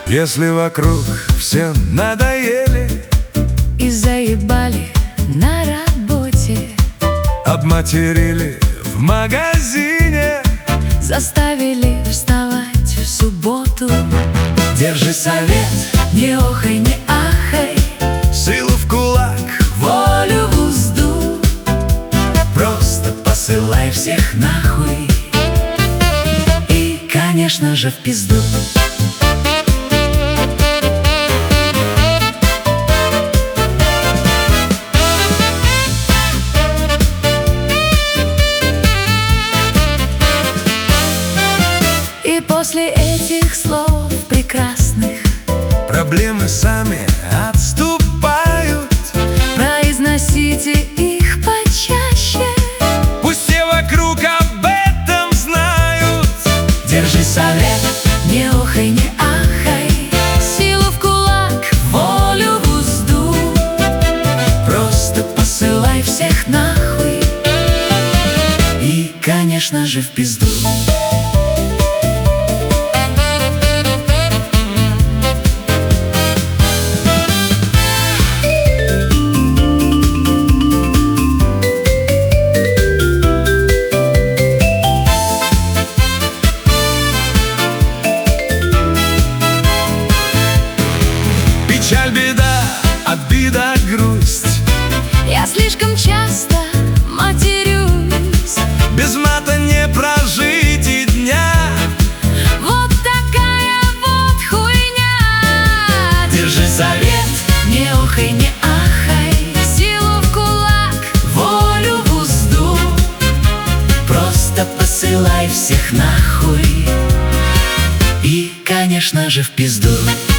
Если вокруг все надоели и заебали на работе, обматерили в магазине, заставили вставать в субботу. держи совет, Не охай, не ахай, силу в кулак, волю в узду. просто Посылай всех нахуй и, конечно же, в пизду. И после этих слов прекрасных проблемы сами отступают. произносите их почаще. Пусть все вокруг об этом знают. Держи совет, не охай, не ахай, силу в кулак, волю в узду. Просто посылай всех нахуй и, конечно же, в пизду. Печаль, беда, обида, грусть. Я слишком часто матерюсь. Без мата не прожить и дня. Вот такая вот хуйня. Держи совет, не охай, не ахай, силу в кулак, волю в узду. Просто посылай всех нахуй и, конечно же, в пизду.